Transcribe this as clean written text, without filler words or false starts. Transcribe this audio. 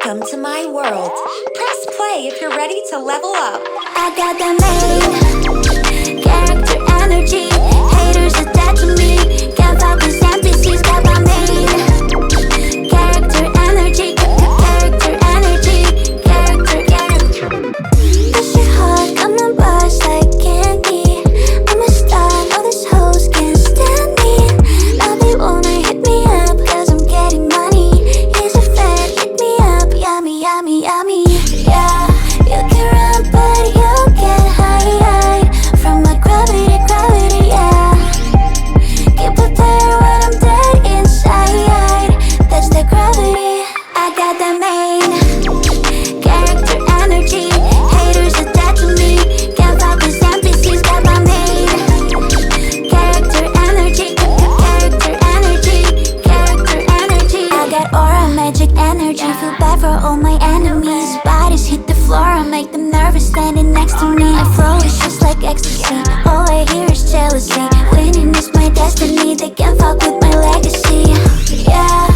Welcome to my world. Press play if you're ready to level up. I got the main character energy. Haters attached to me. Can't fuck with NPCs. Got my main character energy. Character energy. Character. This shit hard, come on bars like candy. I'm a star, all these hoes can't stand me. Now they wanna hit me up, cause I'm getting money. Here's a fat, hit me up, yummy, yummy, yummy. Yeah, you can run but you get high from my gravity, gravity, yeah. Get prepared when I'm dead inside. That's the gravity. I got the main character energy. Haters attached to me. Can't fuck with NPCs. Got my main character energy. Character energy. Character energy. I got aura, magic energy. Feel bad for all my enemies. Bodies hit the floor, I make them nervous standing next to me. I throw it just like ecstasy. All I hear is jealousy. Winning is my destiny. They can't fuck with my legacy. Yeah.